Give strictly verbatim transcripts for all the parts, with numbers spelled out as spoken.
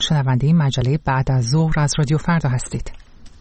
شنونده مجله بعد از ظهر از رادیو فردا هستید.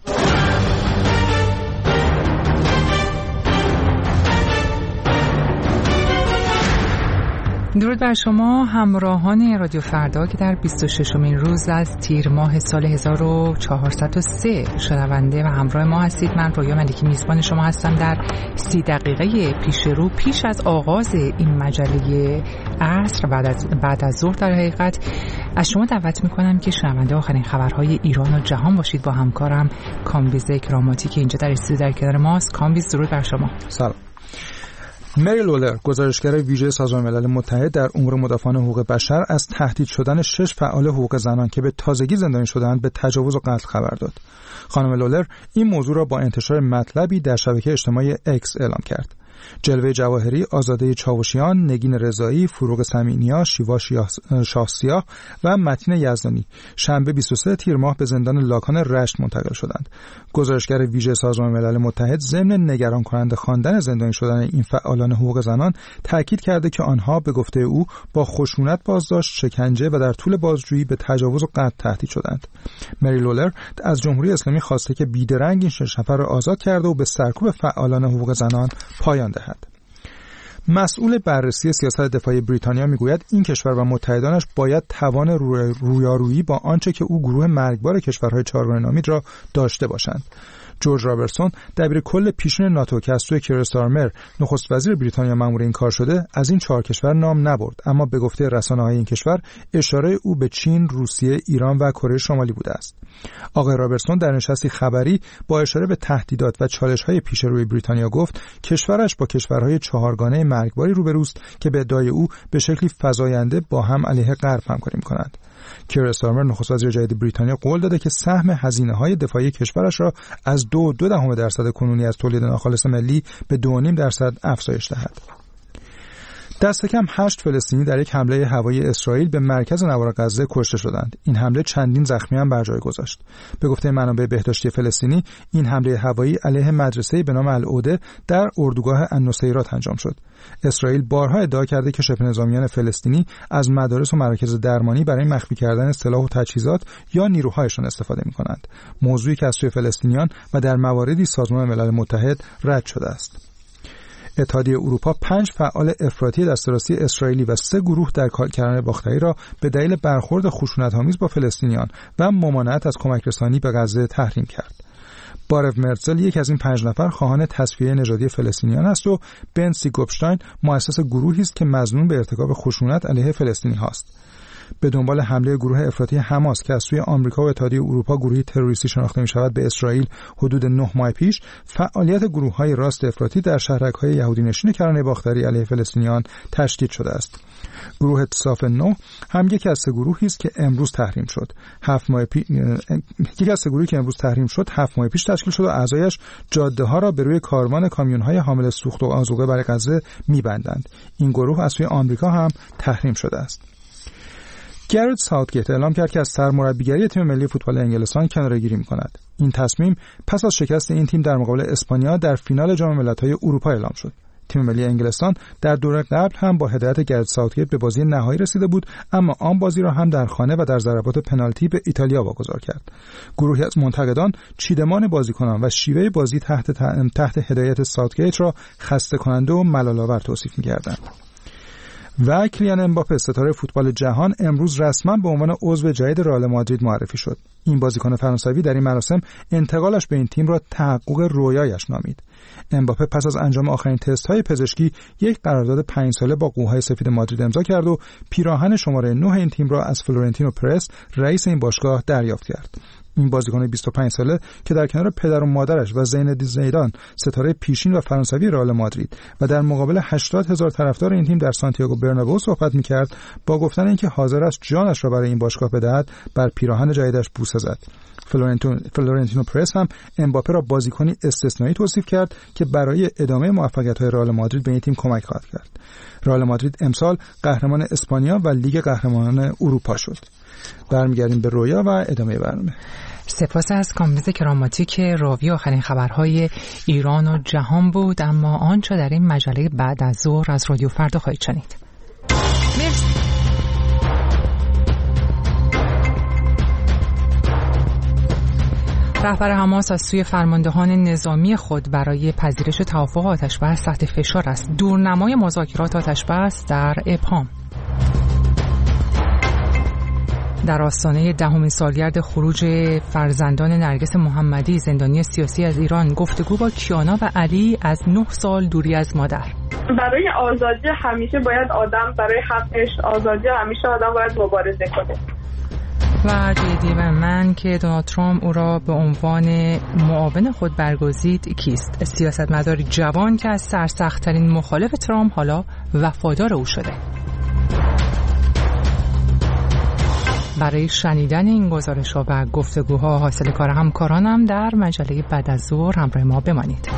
درود بر شما همراهان رادیو فردا که در بیست و ششمین روز از تیر ماه سال هزار و چهارصد و سه شنونده و همراه ما هستید. من رویا ملکی میزبان شما هستم. در سی دقیقه پیش رو پیش از آغاز این مجله عصر بعد از بعد از ظهر در حقیقت از شما دعوت میکنم که شنونده آخرین خبرهای ایران و جهان باشید با همکارم کامبیز کراماتی که اینجا در استودیو در کنار ماست. کامبیز درود بر شما. سلام. مری لولر، گزارشگر ویژه سازمان ملل متحد در امور مدافعان حقوق بشر، از تهدید شدن شش فعال حقوق زنان که به تازگی زندانی شدند به تجاوز و قتل خبر داد. خانم لولر این موضوع را با انتشار مطلبی در شبکه اجتماعی اکس اعلام کرد. جلوه جواهری، آزاده چاوشیان، نگین رضایی، فروغ سمینیا، شیوا شاهسیاه و متین یزدانی شنبه بیست و سه تیر ماه به زندان لاکان رشت منتقل شدند. گزارشگر ویژه سازمان ملل متحد ضمن نگران کننده خواندن زندانی شدن این فعالان حقوق زنان تاکید کرده که آنها به گفته او با خشونت بازداشت، شکنجه و در طول بازجویی به تجاوز و قتل تهدید شدند. مری لولر از جمهوری اسلامی خواسته که بیدرنگ این شش نفر را آزاد کرده و به سرکوب فعالان حقوق زنان پایان دهد. مسئول بررسی سیاست دفاعی بریتانیا میگوید این کشور و متحدانش باید توان رویارویی با آنچه که او گروه مرگبار کشورهای چهارگانه نامید را داشته باشند. جورج رابرتسون، دبیر کل پیشین ناتو که از سوی کیر استارمر نخست وزیر بریتانیا مأمور این کار شده، از این چهار کشور نام نبرد، اما به گفته رسانه‌های این کشور اشاره او به چین، روسیه، ایران و کره شمالی بوده است. آقای رابرتسون در نشستی خبری با اشاره به تهدیدات و چالش‌های پیش روی بریتانیا گفت کشورش با کشورهای چهارگانه مرگباری روبروست که به ادعای او به شکلی فزاینده با هم علیه غرب همکاری می‌کنند. کیر استارمر نخست وزیر جدید بریتانیا قول داده که سهم هزینه‌های دفاعی کشورش را از دو دو دهم درصد کنونی از تولید ناخالص ملی به دو و نیم درصد افزایش دهد. دست کم هشت فلسطینی در یک حمله هوایی اسرائیل به مرکز نوار غزه کشته شدند. این حمله چندین زخمی هم بر جای گذاشت. به گفته منابع بهداشتی فلسطینی، این حمله هوایی علیه مدرسه‌ای به نام العوده در اردوگاه النصیرات انجام شد. اسرائیل بارها ادعا کرده که شبه نظامیان فلسطینی از مدارس و مراکز درمانی برای مخفی کردن سلاح و تجهیزات یا نیروهایشان استفاده می‌کنند. موضوعی که از سوی فلسطینیان و در مواردی سازمان ملل متحد رد شده است. اتحادیه اروپا پنج فعال افراطی دست راستی اسرائیلی و سه گروه در کرانه باختری را به دلیل برخورد خشونت‌آمیز با فلسطینیان و ممانعت از کمک رسانی به غزه تحریم کرد. بارو مرزل یک از این پنج نفر خواهان تصفیه نژادی فلسطینیان است و بنسی گوبشتاین مؤسس گروهی است که مظنون به ارتکاب خشونت علیه فلسطینی هاست. به دنبال حمله گروه افراطی حماس که از سوی آمریکا و اتحادیه اروپا گروهی تروریستی شناخته می‌شود به اسرائیل حدود نه ماه پیش، فعالیت گروه‌های راست افراطی در شهرک‌های یهودی‌نشین کرانه باختری علیه فلسطینیان تشدید شده است. گروه اتصاف نو هم یکی از سه گروهی است که امروز تحریم شد. هفت ماه پیش یکی از سه گروهی که امروز تحریم شد، هفت ماه پیش تشکیل شد و اعضایش جاده‌ها را به روی کاروان کامیون‌های حامل سوخت و آذوقه برای غزه می‌بندند. این گروه از سوی آمریکا هم تحریم شده است. گرت ساوتگیت اعلام کرد که از سرمربیگری تیم ملی فوتبال انگلستان کناره‌گیری می‌کند. این تصمیم پس از شکست این تیم در مقابل اسپانیا در فینال جام ملت‌های اروپا اعلام شد. تیم ملی انگلستان در دوره قبل هم با هدایت گرت ساوتگیت به بازی نهایی رسیده بود، اما آن بازی را هم در خانه و در ضربات پنالتی به ایتالیا واگذار کرد. گروهی از منتقدان چیدمان بازیکنان و شیوه بازی تحت تحت هدایت ساوتگیت را خسته کننده و ملال‌آور توصیف می‌کردند. و کلیان امباپه ستاره فوتبال جهان امروز رسما به عنوان عضو جدید رئال مادرید معرفی شد. این بازیکن فرانسوی در این مراسم انتقالش به این تیم را تحقق رویایش نامید. امباپه پس از انجام آخرین تست‌های پزشکی یک قرارداد پنج ساله با قوهای سفید مادرید امضا کرد و پیراهن شماره نه این تیم را از فلورنتینو پرس رئیس این باشگاه دریافت کرد. این بازیکن بیست و پنج ساله که در کنار پدر و مادرش و زین‌الدین زیدان ستاره پیشین و فرانسوی رئال مادرید و در مقابل هشتاد هزار طرفدار این تیم در سانتیاگو برنابئو صحبت می‌کرد، با گفتن اینکه حاضر است جانش را برای این باشگاه بدهد بر پیراهن جدیدش بوسه زد. فلورنتینو پرس هم امباپه را بازیکنی استثنایی توصیف کرد که برای ادامه موفقیت‌های رئال مادرید به این تیم کمک خواهد کرد. رئال مادرید امسال قهرمان اسپانیا و لیگ قهرمانان اروپا شد. برمیگردیم به رویا و ادامه برنامه. سپاس از کامبیز کراماتی که راوی آخرین خبرهای ایران و جهان بود. اما آنچه در این مجله بعد از ظهر از رادیو فردا خواهید شنید. مرسی. رهبر حماس از سوی فرماندهان نظامی خود برای پذیرش توافق آتش‌بس تحت فشار است. دورنمای مذاکرات آتش‌بس در ابهام. در آستانه دهمین سالگرد خروج فرزندان نرگس محمدی زندانی سیاسی از ایران، گفتگو با کیانا و علی از نه سال دوری از مادر. برای آزادی همیشه باید آدم برای حقش آزادی همیشه آدم باید مبارزه کنه. و جدی و من که دونالد ترامپ او را به عنوان معاون خود برگزید کیست؟ سیاستمداری جوان که از سرسخت‌ترین مخالف ترامپ حالا وفادار او شده. برای شنیدن این گزارش‌ها و گفتگوها حاصل کار همکارانم در مجله بعد از ظهر همراه ما بمانید.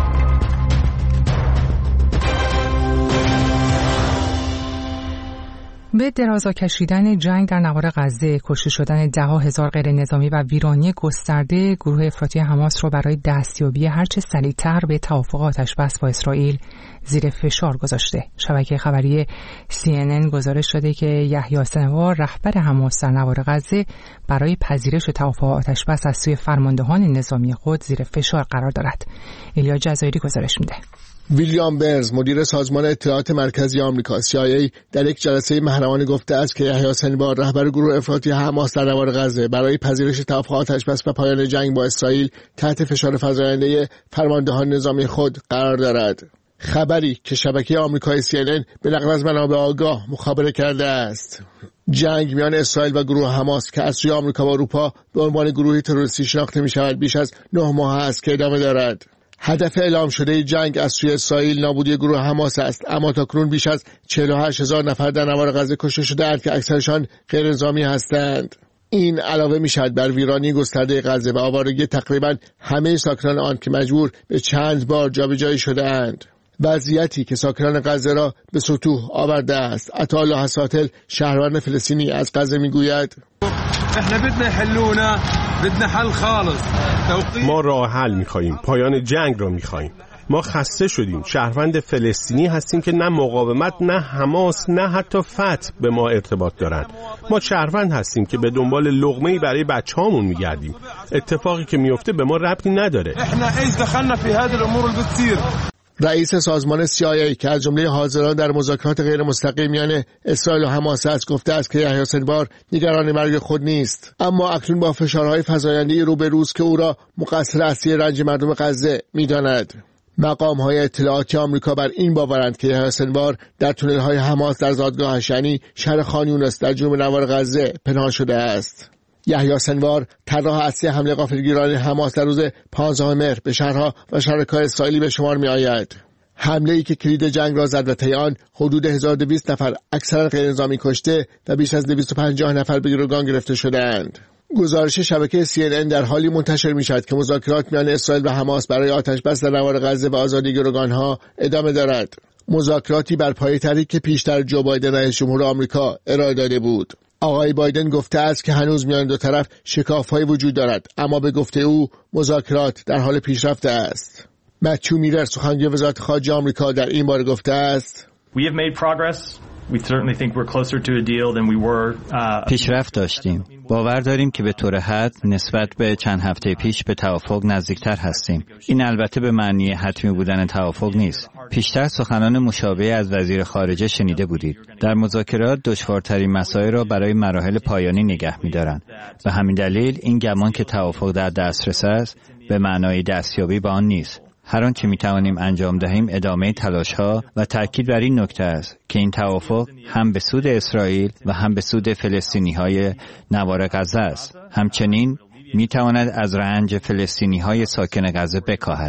به درازا کشیدن جنگ در نوار غزه، کشته شدن ده ها هزار غیر نظامی و ویرانی گسترده، گروه افراطی حماس را برای دستیابی هرچه سریعتر به توافق آتش‌بس با اسرائیل زیر فشار گذاشته. شبکه خبری سی ان ان گزارش داده که یحیی سنوار، رهبر حماس در نوار غزه، برای پذیرش توافق آتش‌بس از سوی فرماندهان نظامی خود زیر فشار قرار دارد. ایلیا جزایری گزارش میده. ویلیام برنز، مدیر سازمان اطلاعات مرکزی آمریکا سی آی ای، در یک جلسه محرمانه گفته است که یحیی سنوار، رهبر گروه افراطی حماس در نوار غزه، برای پذیرش توافق آتش‌بس و پایان جنگ با اسرائیل تحت فشار فزاینده فرماندهان نظامی خود قرار دارد. خبری که شبکه آمریکایی سی ان ان به نقل از منابع آگاه مخابره کرده است. جنگ میان اسرائیل و گروه حماس که از سوی آمریکا و اروپا به عنوان گروهی تروریستی شناخته می‌شود بیش از نه ماه است که ادامه دارد. هدف اعلام شده جنگ از سوی اسرائیل نابودی گروه حماس است، اما تاکنون بیش از چهل و هشت هزار نفر در نوار غزه کشته شده‌اند که اکثرشان غیر نظامی هستند. این علاوه می‌شود بر ویرانی گسترده غزه و آوارگی تقریباً همه ساکنان آن که مجبور به چند بار جابجایی شده‌اند. وضعیتی که ساکنان غزه را به سطوح آورده است. عطاالله حساتل، شهروند فلسطینی از غزه میگوید: احنا بدنا يحلونا بدنا حل خالص. ما راه حل می‌خوایم، پایان جنگ را می‌خوایم. ما خسته شدیم. شهروند فلسطینی هستیم که نه مقاومت، نه حماس، نه حتی فتح به ما ارتباط دارند. ما شهروند هستیم که به دنبال لقمه‌ای برای بچه‌هامون می‌گردیم. اتفاقی که میفته به ما ربطی نداره. احنا ايش دخلنا في هذه الامور اللي بتصير. رئیس سازمان سی آی ای که از جمله حاضران در مذاکرات غیر مستقیم میان اسرائیل و حماس است، گفته است که یحیی سنوار نگران مرگ خود نیست، اما اکنون با فشارهای فزاینده روبروست که او را مقصر اصلی رنج مردم غزه می‌داند. مقام‌های اطلاعاتی آمریکا بر این باورند که یحیی سنوار در تونل‌های حماس در زادگاهش، یعنی شهر خان یونس در جنوب نوار غزه، پنهان شده است. یحیی سنوار طراح اصلی حمله غافلگیران حماس در روز پانزدهم مهر به شهرها و شهرک‌های اسرائیلی به شمار می‌آید. حمله‌ای که کلید جنگ را زد و طی آن حدود هزار و دویست نفر اکثرا غیر نظامی کشته و بیش از دویست و پنجاه نفر به گروگان گرفته شده‌اند. گزارش شبکه سی ان ان در حالی منتشر می‌شود که مذاکرات میان اسرائیل و حماس برای آتش‌بس در نوار غزه و آزادی گروگان‌ها ادامه دارد. مذاکراتی بر پایه طرحی که پیشتر جو بایدن رئیس جمهور آمریکا ارائه داده بود. آقای بایدن گفته است که هنوز میان دو طرف شکاف‌هایی وجود دارد، اما به گفته او مذاکرات در حال پیشرفت است. متیو میلر، سخنگوی وزارت خارجه آمریکا، در این باره گفته است: We have made progress. We certainly think we're closer to a deal than we were. پیشرفت داشتیم. باور داریم که به طور حد نسبت به چند هفته پیش به توافق نزدیکتر هستیم. این البته به معنی حتمی بودن توافق نیست. پیشتر سخنان مشابه از وزیر خارجه شنیده بودید. در مذاکرات دشوارترین مسائل را برای مراحل پایانی نگه می‌دارند. به همین دلیل این گمان که توافق در دسترس است به معنای دستیابی به آن نیست. هر آنچه می‌توانیم انجام دهیم ادامه تلاش‌ها و تاکید بر این نکته است که این توافق هم به سود اسرائیل و هم به سود فلسطینی‌های نوار غزه است. همچنین می‌تواند از رنج فلسطینی‌های ساکن غزه بکاهد.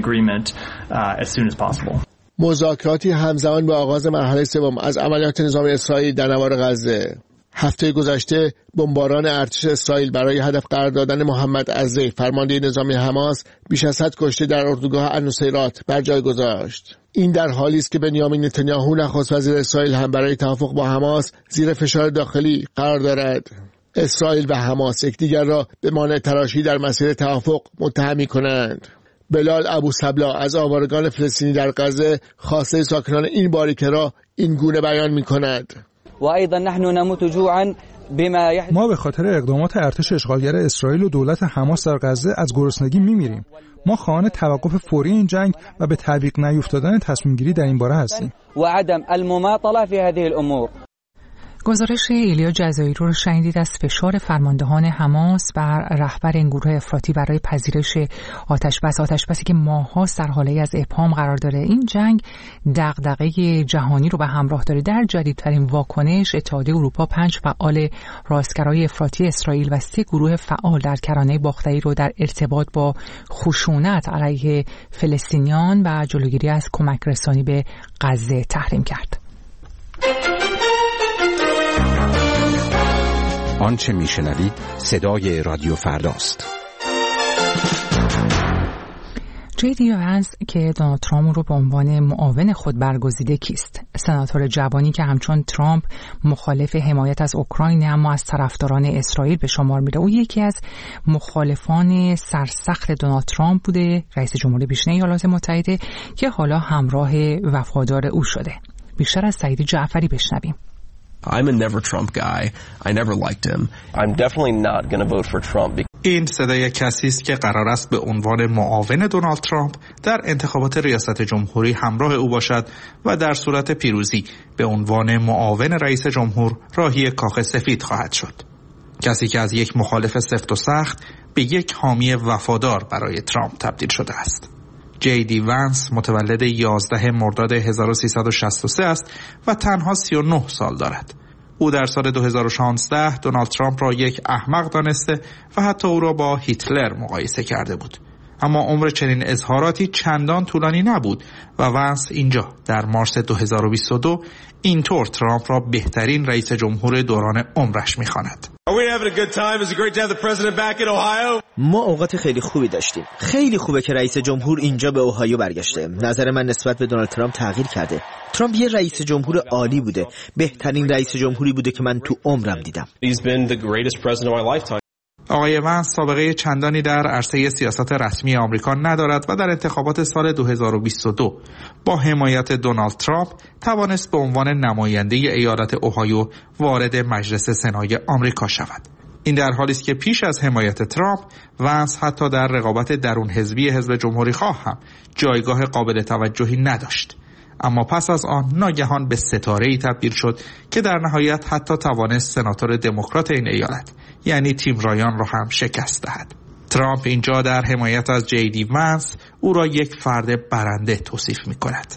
مذاکراتی همزمان با آغاز مرحله سوم از عملیات نظامی اسرائیل در نوار غزه. هفته گذشته بمباران ارتش اسرائیل برای هدف قرار دادن محمد عزی، فرمانده نظامی حماس، بیش از صد کشته در اردوگاه النصیرات بر جای گذاشت. این در حالی است که بنیامین نتانیاهو، نخست وزیر اسرائیل، هم برای توافق با حماس زیر فشار داخلی قرار دارد. اسرائیل و حماس یکدیگر را به مانع تراشی در مسیر توافق متهم می‌کنند. بلال ابوسبلا از آوارگان فلسطینی در غزه خواسته ساکنان این باریکه را این گونه بیان می‌کند: وأيضا نحن نموت جوعا ما به خاطر اقدامات ارتش اشغالگر اسرائیل و دولت حماس در غزه از گرسنگی میمیریم. ما خواهان توقف فوری این جنگ و به تعویق نیفتادن تصمیم گیری در این باره هستیم. و عدم المماطله فی هذه الامور. گزارش ایلیا جزایری رو شنیدید از فشار فرماندهان حماس بر رهبر این گروه افراطی برای پذیرش آتشبس آتشبسی که ماه‌هاست در حاله از ابهام قرار داره. این جنگ دغدغه جهانی رو به همراه داره. در جدیدترین واکنش اتحادیه اروپا پنج فعال راستگرای افراطی اسرائیل و سه گروه فعال در کرانه باختری رو در ارتباط با خشونت علیه فلسطینیان و جلوگیری از کمک رسانی به غزه تحریم کرد. آنچه میشنوید صدای رادیو فرداست. جی دی وانس که دونالد ترامپ رو به عنوان معاون خود برگزیده کیست؟ سناتور جوانی که همچون ترامپ مخالف حمایت از اوکراین اما از طرفداران اسرائیل به شمار میره. او یکی از مخالفان سرسخت دونالد ترامپ بوده، رئیس جمهور پیشین ایالات متحده، که حالا همراه وفادار او شده. بیشتر از سعید جعفری بشنویم. I'm a never Trump guy. I never liked him. I'm definitely not going to vote for Trump. این صدای کسی است که قرار است به عنوان معاون دونالد ترامپ در انتخابات ریاست جمهوری همراه او باشد و در صورت پیروزی به عنوان معاون رئیس جمهور راهی کاخ سفید خواهد شد. کسی که از یک مخالف سفت و سخت به یک حامی وفادار برای ترامپ تبدیل شده است. جی دی وانس متولد یازده مرداد هزار و سیصد و شصت و سه است و تنها سی و نه سال دارد. او در سال دو هزار و شانزده دونالد ترامپ را یک احمق دانسته و حتی او را با هیتلر مقایسه کرده بود. اما عمر چنین اظهاراتی چندان طولانی نبود و وانس اینجا در مارس دو هزار و بیست و دو اینطور ترامپ را بهترین رئیس جمهور دوران عمرش می‌خواند. ما اوقات خیلی خوبی داشتیم. خیلی خوبه که رئیس جمهور اینجا به اوهایو برگشته. نظر من نسبت به دونالد ترامپ تغییر کرده. ترامپ یه رئیس جمهور عالی بوده. بهترین رئیس جمهوری بوده که من تو عمرم دیدم. آقای وانس سابقه چندانی در عرصه سیاست رسمی آمریکا ندارد و در انتخابات سال دو هزار و بیست و دو با حمایت دونالد ترامپ توانست به عنوان نماینده ایالت اوهایو وارد مجلس سنای آمریکا شود. این در حالی است که پیش از حمایت ترامپ وانس حتی در رقابت درون حزبی حزب جمهوری خواه هم جایگاه قابل توجهی نداشت. اما پس از آن ناگهان به ستاره‌ای تبدیل شد که در نهایت حتی توانست سناتور دموکرات این ایالت یعنی تیم رایان را هم شکست دهد. ترامپ اینجا در حمایت از جی دی وانس او را یک فرد برنده توصیف می‌کند.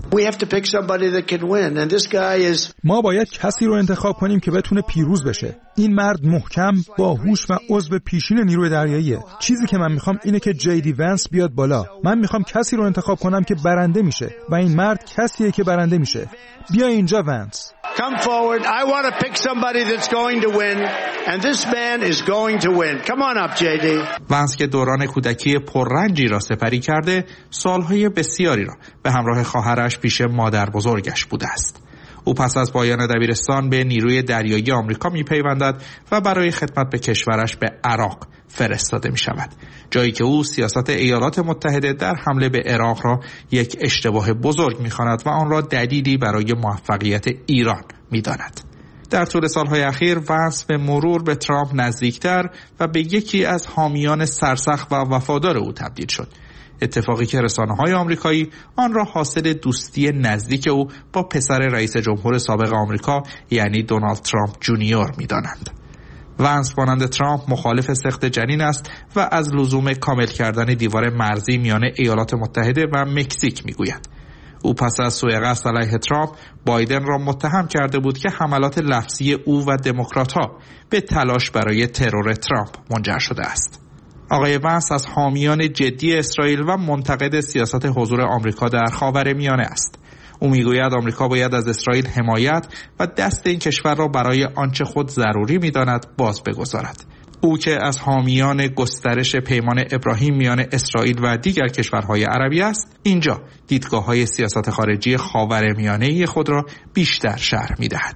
ما باید کسی رو انتخاب کنیم که بتونه پیروز بشه. این مرد محکم، باهوش و عضو پیشین نیروی دریاییه. چیزی که من میخوام اینه که جی دی وانس بیاد بالا. من میخوام کسی رو انتخاب کنم که برنده میشه و این مرد کسیه که برنده میشه. بیا اینجا وانس. Come forward. I want to pick somebody that's going to win and this man is going to win. Come on up جی دی. وانس که دوران کودکی پررنجی را سپری کرده، سالهای بسیاری را به همراه خواهرش پیش مادر بزرگش بوده است. او پس از پایان دبیرستان به نیروی دریایی آمریکا می‌پیوندد و برای خدمت به کشورش به عراق فرستاده می‌شود. جایی که او سیاست ایالات متحده در حمله به عراق را یک اشتباه بزرگ می‌خواند و آن را دلیلی برای موفقیت ایران می‌داند. در طول سالهای اخیر وانس به مرور به ترامپ نزدیکتر و به یکی از حامیان سرسخت و وفادار او تبدیل شد. اتفاقی که رسانه‌های آمریکایی آن را حاصل دوستی نزدیک او با پسر رئیس جمهور سابق آمریکا یعنی دونالد ترامپ جونیور می‌دانند. وانس مانند ترامپ مخالف سخت جنین است و از لزوم کامل کردن دیوار مرزی میان ایالات متحده و مکزیک میگوید. او پس از سوءقصد علیه ترامپ بایدن را متهم کرده بود که حملات لفظی او و دموکرات‌ها به تلاش برای ترور ترامپ منجر شده است. آقای وانس از حامیان جدی اسرائیل و منتقد سیاست حضور آمریکا در خاورمیانه است. او میگوید آمریکا باید از اسرائیل حمایت و دست این کشور را برای آنچه خود ضروری می‌داند باز بگذارد. او که از حامیان گسترش پیمان ابراهیم میان اسرائیل و دیگر کشورهای عربی است، اینجا دیدگاه‌های سیاست خارجی خاورمیانه‌ای خود را بیشتر شرح می‌دهد.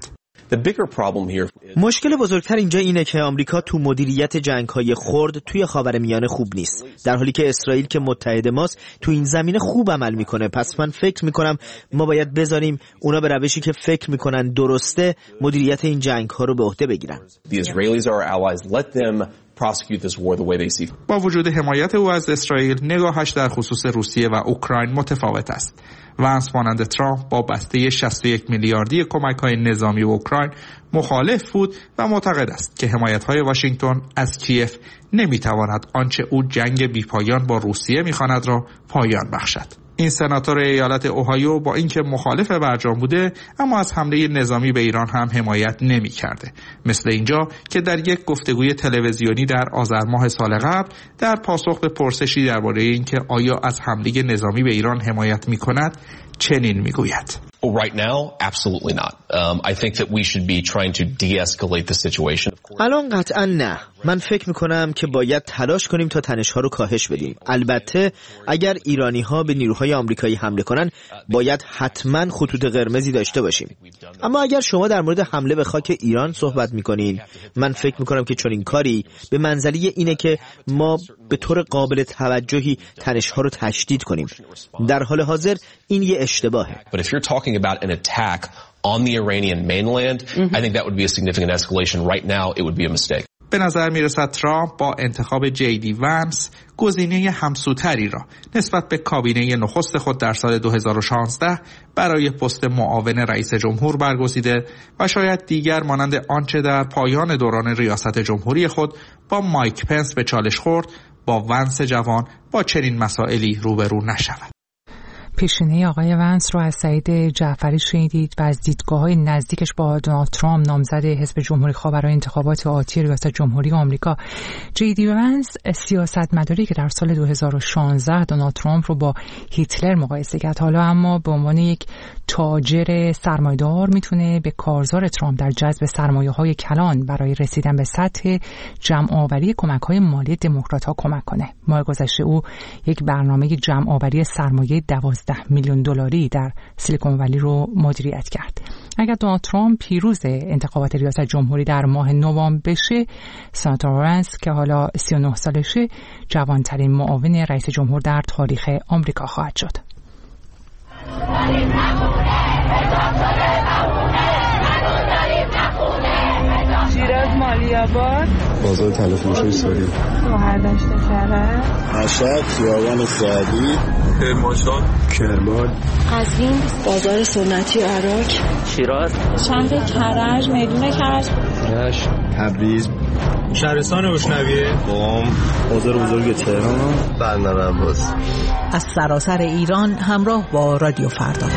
مشکل بزرگتر اینجا اینه که آمریکا تو مدیریت جنگ‌های خرد توی خاورمیانه خوب نیست، در حالی که اسرائیل که متحد ماست تو این زمینه خوب عمل میکنه. پس من فکر میکنم ما باید بذاریم اونا به روشی که فکر میکنن درسته مدیریت این جنگ‌ها رو به عهده بگیرن. با وجود حمایت او از اسرائیل، نگاهش در خصوص روسیه و اوکراین متفاوت است. ونس مانند ترامپ با بسته شصت و یک میلیاردی کمک‌های نظامی به اوکراین مخالف بود و معتقد است که حمایت‌های واشنگتن از کیف نمی‌تواند آنچه او جنگ بی‌پایان با روسیه می‌خواند را پایان بخشد. این سناتور ایالت اوهایو با اینکه مخالف برجام بوده اما از حمله نظامی به ایران هم حمایت نمی کرده. مثل اینجا که در یک گفتگوی تلویزیونی در آذر ماه سال قبل در پاسخ به پرسشی درباره اینکه آیا از حمله نظامی به ایران حمایت می کند چنین می گوید: Right now, absolutely not. Um, I think that we should be trying to de-escalate the situation. الان قطعا نه. من فکر میکنم که باید تلاش کنیم تا تنش‌ها رو کاهش بدیم. البته اگر ایرانی‌ها به نیروهای آمریکایی حمله کنن باید حتما خطوط قرمزی داشته باشیم. اما اگر شما در مورد حمله به خاک ایران صحبت میکنین، من فکر میکنم که چنین کاری به منزله اینه که ما به طور قابل توجهی تنش‌ها رو تشدید کنیم. در حال حاضر این یه اشتباهه. But if you're talking about an attack on the Iranian mainland, I think that would be a significant escalation. Right now, it would be a mistake. به نظر میرسد ترامپ با انتخاب جی دی ونس گزینه همسوتری را نسبت به کابینه نخست خود در سال دو هزار و شانزده برای پست معاون رئیس جمهور برگزیده و شاید دیگر مانند آنچه در پایان دوران ریاست جمهوری خود با مایک پنس به چالش خورد، با ونس جوان با چنین مسائلی روبرو نشود. پیشینه آقای ونس رو از سعید جعفری شنیدید و از دیدگاه‌های نزدیکش با دونالد ترامپ نامزد حزب جمهوری‌خواه برای انتخابات آتی ریاست جمهوری آمریکا. جی دی ونس سیاستمداری که در سال دو هزار و شانزده دونالد ترامپ رو با هیتلر مقایسه کرد، حالا اما به عنوان یک تاجر سرمایه‌دار میتونه به کارزار ترامپ در جذب سرمایه‌های کلان برای رسیدن به سطح جمع‌آوری کمک‌های مالی دموکرات‌ها کمک کنه. ماه گذشته او یک برنامه جمع‌آوری سرمایه دوازده میلیون دلاری در سیلیکون ولی رو مدیریت کرد. اگر دونالد ترامپ پیروز انتخابات ریاست جمهوری در ماه نوامبر بشه، سناتور ونس که حالا سی و نه سالشه جوانترین معاون رئیس جمهور در تاریخ آمریکا خواهد شد. شیراز مالی‌آباد، بازار تلفروشی ساری، مهردشت کرج، مشهد، خیابان سعدی، کرمانشاه، کرمان، قزوین، بازار سنتی عراق، شیراز، شهر کرج، میدون کرج، رشت، تبریز، شهرستان روشنویه، قم، بازار بزرگ تهران، بندر عباس. از سراسر ایران همراه با رادیو فردا.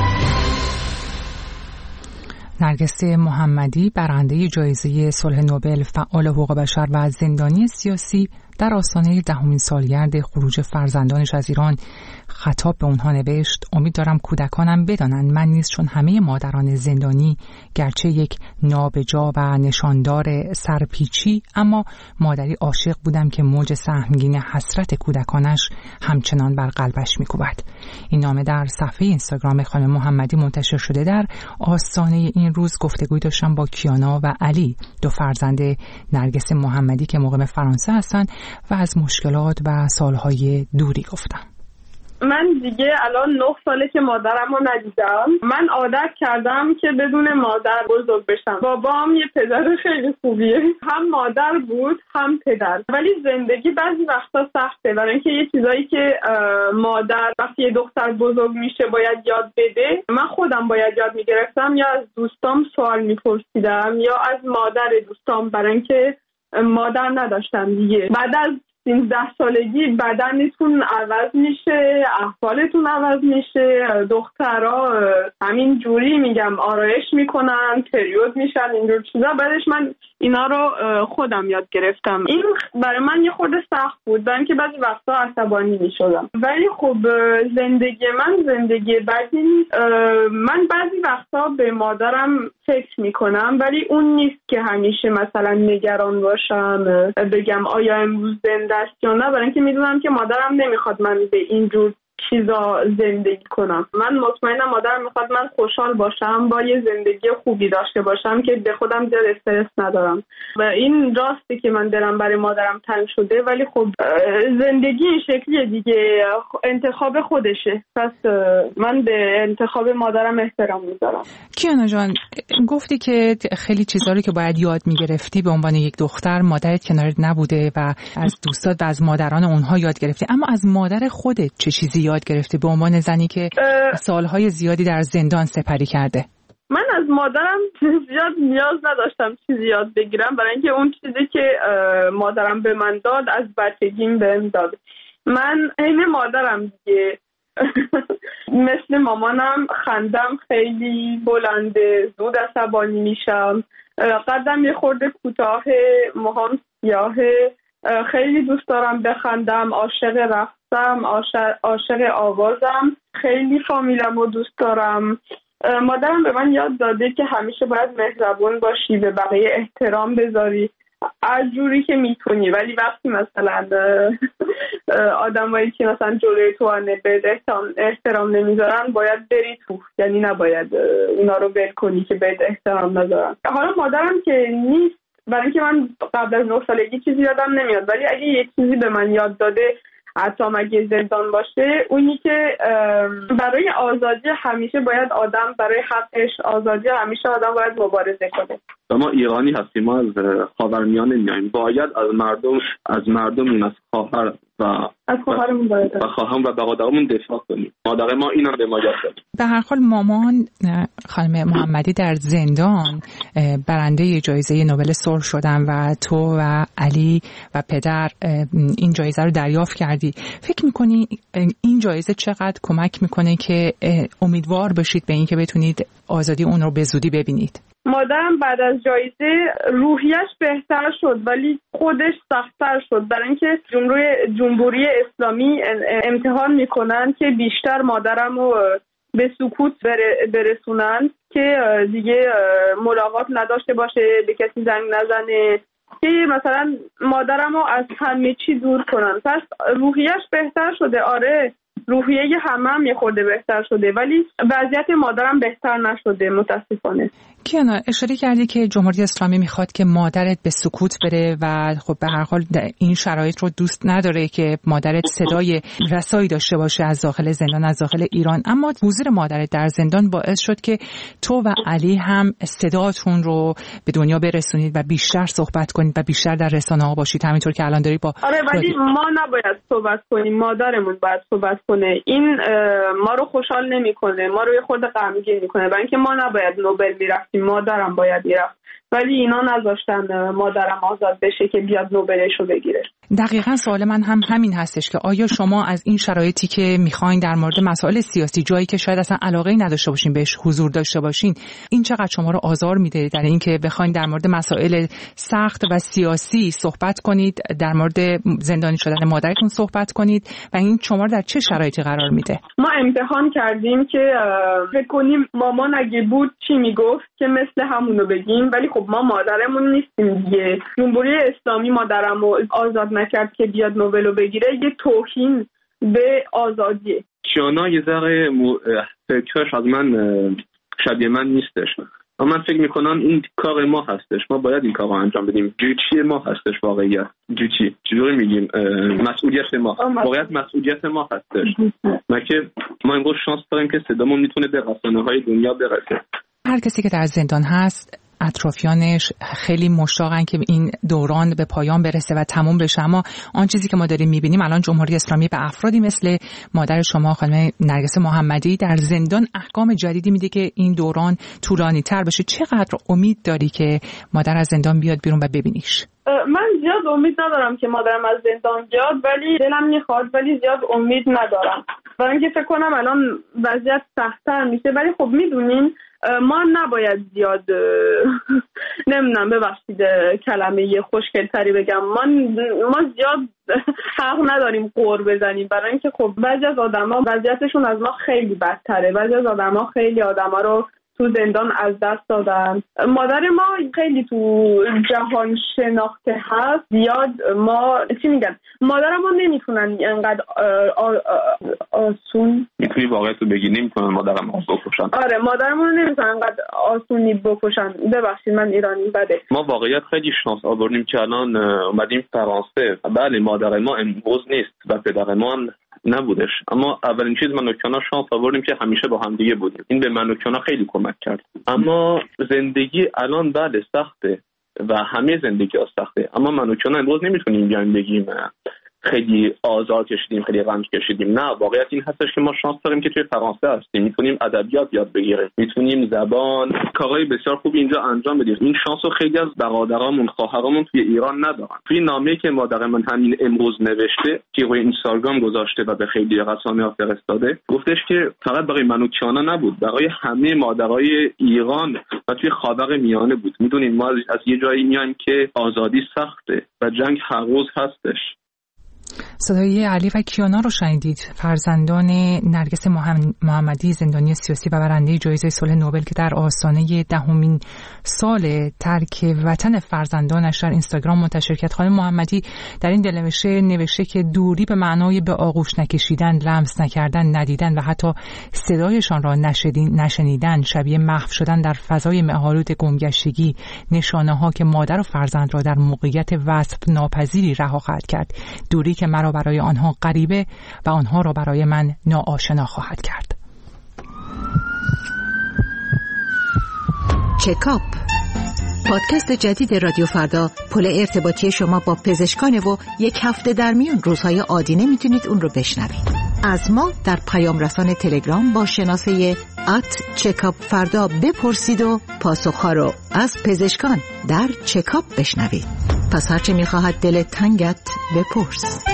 نرگس محمدی برنده جایزه صلح نوبل، فعال حقوق بشر و زندانی سیاسی، در آستانه دهمین سالگرد خروج فرزندانش از ایران خطاب به اونها نوشت: امید دارم کودکانم بدانند من نیز چون همه مادران زندانی گرچه یک نابجا و نشاندار سرپیچی، اما مادری عاشق بودم که موج سهمگین حسرت کودکانش همچنان بر قلبش می‌کوبد. این نامه در صفحه اینستاگرام خانم محمدی منتشر شده. در آستانه این روز گفتگوی داشتم با کیانا و علی، دو فرزند نرگس محمدی که مقیم فرانسه هستند، و از مشکلات و سالهای دوری گفتم. من دیگه الان نه ساله که مادرم رو ندیدم. من عادت کردم که بدون مادر بزرگ بشم. بابام یه پدر خیلی خوبیه، هم مادر بود هم پدر، ولی زندگی بعضی وقتا سخته، برای اینکه یه چیزایی که مادر وقتی یه دختر بزرگ میشه باید یاد بده، من خودم باید یاد میگرفتم یا از دوستام سوال میپرسیدم یا از مادر دوستام، برای اینکه مادر نداشتم دیگه. بعد از سیزده سالگی بدنتون عوض میشه، احوالتون عوض میشه، دخترها همین جوری میگم آرایش میکنن، پریود میشن، اینجور چیزا. بعدش من اینا رو خودم یاد گرفتم. این برای من یه خورده سخت بود، برای اینکه بعضی وقتا عصبانی میشدم، ولی خب زندگی من زندگی بدی نیست. من بعضی وقتا به مادرم فکر میکنم، ولی اون نیست که همیشه مثلا نگران باشم بگم آیا امروز زنده است یا نه، برای اینکه میدونم که مادرم نمیخواد من به این جور چیزا زندگی کنم. من مطمئنم مادرم میخواد من خوشحال باشم، با یه زندگی خوبی داشته باشم که به خودم زیاد استرس ندارم. و این راسته که من دلم برای مادرم تنگ شده، ولی خب زندگی این شکلیه دیگه، انتخاب خودشه. پس من به انتخاب مادرم احترام میذارم. کیانا جان، گفتی که خیلی چیزا رو که باید یاد میگرفتی به عنوان یک دختر مادرت کنارت نبوده و از دوستات و از مادران اونها یاد گرفتی، اما از مادر خودت چه چیزی یاد گرفتی به عنوان زنی که سالهای زیادی در زندان سپری کرده؟ من از مادرم زیاد نیاز نداشتم چیزی یاد بگیرم، برای اینکه اون چیزی که مادرم به من داد از بچگیم بهم داد. من عین مادرم دیگه. مثل مامانم خندم خیلی بلنده، زود عصبانی میشم، قدم یه خورده کوتاه، موهام سیاهه، خیلی دوست دارم بخندم، عاشق رقصم، عاشق آوازم، خیلی فامیلم رو دوست دارم. مادرم به من یاد داده که همیشه باید مهربون باشی، به بقیه احترام بذاری از جوری که میتونی، ولی وقتی مثلا آدمایی که مثلا جلوی تو به احترام نمیذارن باید بری تو، یعنی نباید اونا رو ول کنی که به احترام نذارن. حالا مادرم که نیست، برای اینکه من قبل از نه سالگی چیزی یادم نمیاد، ولی اگه یه چیزی به من یاد داده حتی مگه زندان باشه، اونی که برای آزادی همیشه باید آدم، برای حقش آزادی همیشه آدم باید مبارزه کنه. ما ایرانی هستیم، ما از خاورمیانه میایم، باید از مردم از مردمون از خواهر و از خواهرمون باید و خواهرم و برادرمون دفاع کنیم. مادر ما اینا به ما یاد داد. به هر حال مامان خانم محمدی در زندان برنده جایزه نوبل صلح شدن و تو و علی و پدر این جایزه رو دریافت کردی. فکر میکنی این جایزه چقدر کمک میکنه که امیدوار بشید به این که بتونید آزادی اون رو به زودی ببینید؟ مادرم بعد از جایزه روحیش بهتر شد، ولی خودش سخت‌تر شد، برای اینکه جمهوری جمهوری اسلامی امتحان میکنن که بیشتر مادرم رو به سکوت برسونن، که دیگه ملاقات نداشته باشه، به کسی زنگ نزنه، که مثلا مادرم رو از همه چی دور کنن. پس روحیش بهتر شده، آره روحیه همه هم یه خورده بهتر شده، ولی وضعیت مادرم بهتر نشده متاسفانه. کیانا، اشاره کردی که جمهوری اسلامی میخواد که مادرت به سکوت بره و خب به هر حال این شرایط رو دوست نداره که مادرت صدای رسایی داشته باشه از داخل زندان، از داخل ایران، اما حضور مادرت در زندان باعث شد که تو و علی هم صداتون رو به دنیا برسونید و بیشتر صحبت کنید و بیشتر در رسانه‌ها باشید، همینطور که الان داری با آره، ولی ما نباید صحبت کنیم، مادرمون باید صحبت کنه. این ما رو خوشحال نمیکنه، ما رو یه خورده غمگین میکنه، برای اینکه ما نباید نوبل میرفتیم، مادرم باید میرفت، ولی اینا نذاشتن مادرم آزاد بشه که بیاد نوبلشو بگیره. دقیقاً سوال من هم همین هستش که آیا شما از این شرایطی که میخواین در مورد مسائل سیاسی، جایی که شاید اصلا علاقه‌ای نداشته باشین بهش حضور داشته باشین، این چقدر شما رو آزار میده در این که بخواین در مورد مسائل سخت و سیاسی صحبت کنید، در مورد زندانی شدن مادرتون صحبت کنید و این شما رو در چه شرایطی قرار میده؟ ما امتحان کردیم که فکر کنیم مامان اگه بود چی میگفت که مثل همونو بگیم، ولی خب ما مادرمون نیستیم دیگه. جمهوری اسلامی مادرمو آزاد نکرد که بیاد نوبلو بگیره، یه توهین به آزادیه. کیانا یه ذره فکرش از من شبیه من نیستش، اما من فکر میکنم این کار ما هستش، ما باید این کار رو انجام بدیم. جوچی ما هستش، واقعیت جوچی چجوری میگیم، مسئولیت ما، واقعیت مسئولیت ما هستش. ما که ما امروز شانس داریم که صدامون میتونه به رسانه‌های دنیا برسه. هر کسی که در زندان هست اطرافیانش خیلی مشتاقن که این دوران به پایان برسه و تموم بشه، اما آن چیزی که ما داریم میبینیم الان جمهوری اسلامی به افرادی مثل مادر شما خانم نرگس محمدی در زندان احکام جدیدی میده که این دوران طولانی تر بشه. چقدر امید داری که مادر از زندان بیاد بیرون و ببینیش؟ من زیاد امید ندارم که مادرم از زندان بیاد، ولی دلم میخواد، ولی زیاد امید ندارم، برای اینکه فکر کنم الان وضعیت سخت‌تر میشه. ولی خب میدونین ما نباید زیاد نمیدونم، ببخشید کلمه خوشگل‌تری بگم، ما ما زیاد حق نداریم قور بزنیم، برای اینکه خب بعضی از آدما وضعیتشون از ما خیلی بدتره، بعضی از آدما خیلی آدما رو تو زندان از دست دادن. مادر ما خیلی تو جهان شناخته هست، زیاد ما چی میگن مادر ما نمیتونن اینقدر آسون میتونی واقعیت رو بگی نمیتونن مادرم رو بکشن. آره مادرمون رو نمیتونن اینقدر آسونی بکشن. ببخشید من ایرانی بده. ما واقعیت خیلی شانس آوردیم که الان اومدیم فرانسه. بله مادر ما امروز نیست و پدر ما هم نبودش، اما اولین چیز من و کیانا شانس آوردیم که همیشه با هم دیگه بودیم. این به من و کیانا خیلی کمک کرد. اما زندگی الان بله سخته و همه زندگی ها سخته، اما من و کیانا امروز نمیتونیم بیان بگیم خیلی آزاد کشیدیم، خیلی رنج کشیدیم. نه، واقعیت این هستش که ما شانس داریم که توی فرانسه هستیم، میتونیم ادبیات یاد بگیریم، میتونیم زبان، کارهای بسیار خوبی اینجا انجام بدیم. این شانس رو خیلی از برادرامون، خواهرامون توی ایران ندارن. توی نامه‌ای که مادر من همین امروز نوشته که روی اینستاگرام گذاشته و به خیلی رسانه‌ها فرستاده، گفتش که فقط برای من و کیانا نبود، برای همه مادرای ایران و توی خاورمیانه بود. میدونیم ما از یه جایی میایم که آزادی سخته و جنگ هر روز هستش. صدای علی و کیانا رو شنیدید، فرزندان نرگس محمدی زندانی سیاسی و برنده جایزه صلح نوبل که در آستانه دهمین سال ترک وطن فرزندانش در اینستاگرام منتشر کرد. خانم محمدی در این دلنوشته نوشته که دوری به معنای به آغوش نکشیدن، لمس نکردن، ندیدن و حتی صدایشان را نشنیدن، شبیه محو شدن در فضای مه‌آلود گمگشتگی، نشانه‌ها که مادر و فرزند را در موقعیت وصف ناپذیری رها خواهد کرد، دوری که مرا برای آنها غریبه و آنها را برای من ناآشنا خواهد کرد. چکاپ، پادکست جدید رادیو فردا، پل ارتباطی شما با پزشکان و یک هفته در میان روزهای آدینه میتونید اون رو بشنوید. از ما در پیام رسان تلگرام با شناسه ات چکاپ فردا بپرسید و پاسخها رو از پزشکان در چکاپ بشنوید. پس هرچه میخواهد دلت تنگت بپرس.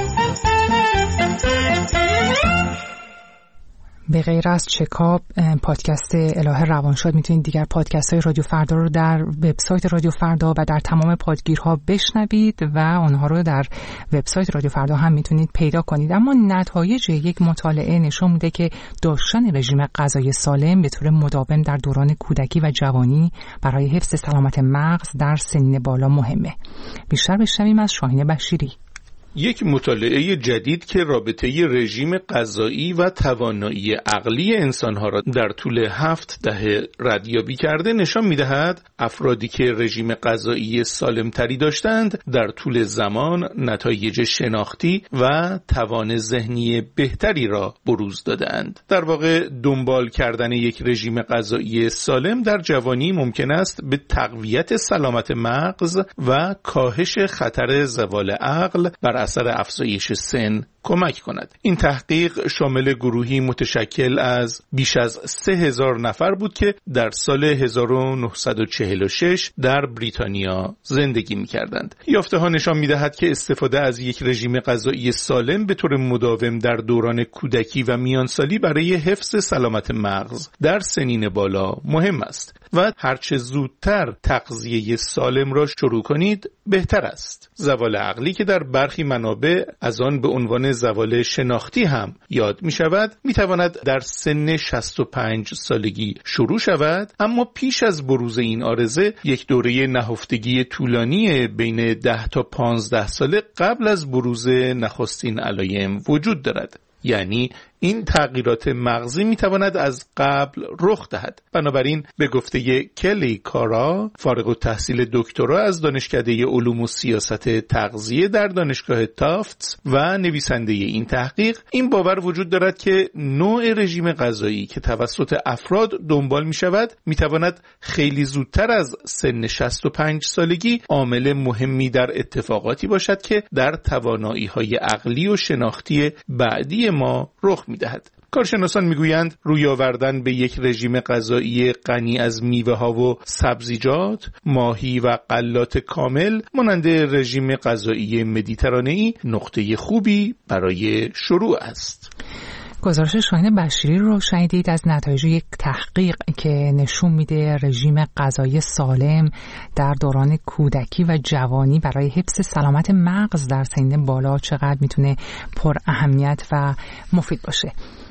به غیر از چکاپ، پادکست الهه روانشاد، میتونید دیگر پادکست های رادیو فردا رو در وبسایت رادیو فردا و در تمام پادگیرها بشنوید و آنها رو در وبسایت رادیو فردا هم میتونید پیدا کنید. اما نتایج یک مطالعه نشون میده که داشتن رژیم غذایی سالم به طور مداوم در دوران کودکی و جوانی برای حفظ سلامت مغز در سنین بالا مهمه. بیشتر بشنویم از شاهین بشیری. یک مطالعه جدید که رابطه رژیم غذایی و توانایی عقلی انسانها را در طول هفت دهه ردیابی کرده نشان می‌دهد افرادی که رژیم غذایی سالمتری داشتند در طول زمان نتایج شناختی و توان ذهنی بهتری را بروز دادند. در واقع دنبال کردن یک رژیم غذایی سالم در جوانی ممکن است به تقویت سلامت مغز و کاهش خطر زوال عقل بر اثر افزایش سن کمک کند. این تحقیق شامل گروهی متشکل از بیش از سه هزار نفر بود که در سال هزار و نهصد و چهل و شش در بریتانیا زندگی می‌کردند. یافته‌ها نشان می‌دهد که استفاده از یک رژیم غذایی سالم به طور مداوم در دوران کودکی و میانسالی برای حفظ سلامت مغز در سنین بالا مهم است و هرچه زودتر تغذیه سالم را شروع کنید بهتر است. زوال عقلی که در برخی منابع از آن به عنوان زوال شناختی هم یاد می شود می تواند در سن شصت و پنج سالگی شروع شود، اما پیش از بروز این عارضه یک دوره نهفتگی طولانی بین ده تا پانزده ساله قبل از بروز نخستین علایم وجود دارد. یعنی این تغییرات مغزی میتواند از قبل رخ دهد. بنابراین به گفته کلی کارا، فارغ التحصیل دکترا از دانشکده علوم و سیاست تغذیه در دانشگاه تافتس و نویسنده این تحقیق، این باور وجود دارد که نوع رژیم غذایی که توسط افراد دنبال می شود میتواند خیلی زودتر از سن شصت و پنج سالگی عامل مهمی در اتفاقاتی باشد که در توانایی های عقلی و شناختی بعدی ما رخ می‌دهد. کارشناسان میگویند روی آوردن به یک رژیم غذایی غنی از میوه ها و سبزیجات، ماهی و غلات کامل مانند رژیم غذایی مدیترانه‌ای نقطه خوبی برای شروع است. گزارش شاهین بشیری رو شنیدید از نتایج یک تحقیق که نشون میده رژیم غذایی سالم در دوران کودکی و جوانی برای حفظ سلامت مغز در سن بالا چقدر میتونه پر اهمیت و مفید باشه.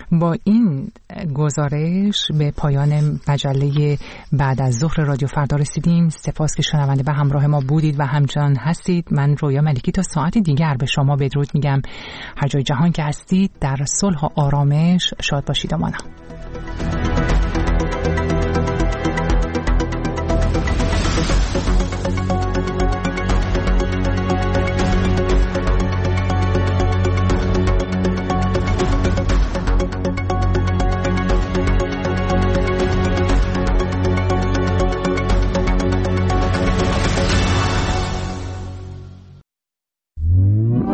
با این گزارش به پایان مجله بعد از ظهر رادیو فردا رسیدیم. سپاس که شنونده و همراه ما بودید و همچنان هستید. من رویا ملکی تا ساعت دیگر به شما بدرود میگم. هر جای جهان که هستید در صلح و آرامش شاد باشید. امانم.